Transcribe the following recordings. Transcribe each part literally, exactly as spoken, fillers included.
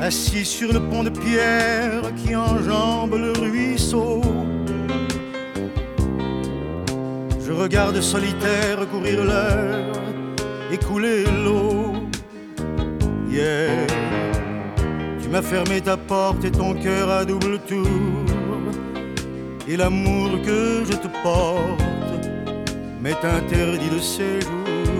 assis sur le pont de pierre qui enjambe le ruisseau. Je regarde solitaire courir l'heure et couler l'eau. Hier, tu m'as fermé ta porte et ton cœur à double tour. Et l'amour que je te porte m'est interdit de séjour.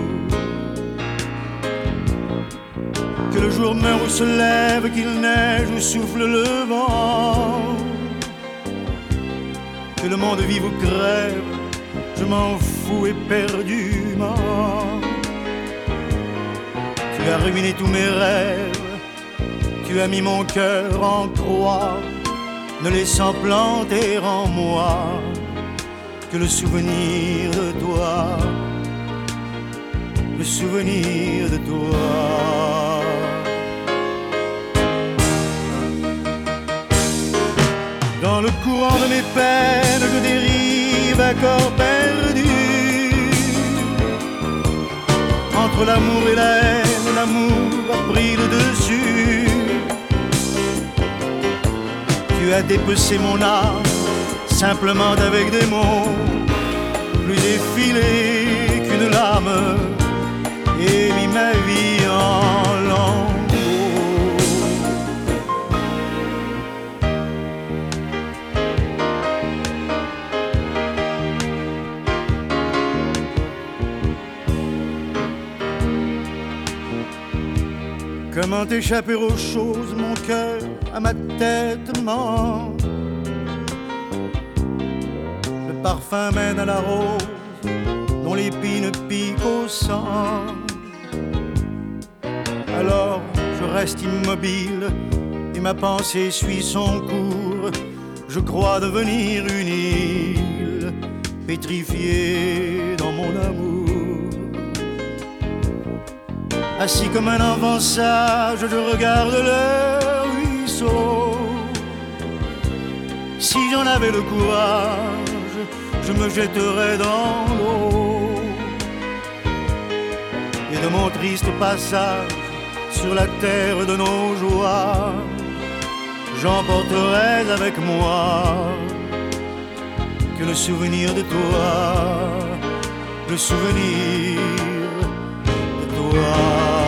Que le jour meure ou se lève, qu'il neige ou souffle le vent, que le monde vive ou crève, je m'en fous éperdument. Tu as ruiné tous mes rêves, tu as mis mon cœur en croix, ne laissant planter en moi que le souvenir de toi, le souvenir de toi. Dans le courant de mes peines, je dérive à corps perdu. Entre l'amour et la haine, l'amour a pris le dessus. Tu as dépecé mon âme simplement avec des mots plus effilés qu'une lame et mis ma vie en lambeaux. Comment échapper aux choses, mon cœur à ma tête ment. Le parfum mène à la rose, dont l'épine pique au sang. Alors je reste immobile et ma pensée suit son cours. Je crois devenir une île, pétrifiée dans mon amour. Assis comme un enfant sage, je regarde le ruisseau. Si j'en avais le courage, je me jetterais dans l'eau. Et de mon triste passage sur la terre de nos joies, j'emporterais avec moi que le souvenir de toi, le souvenir de toi.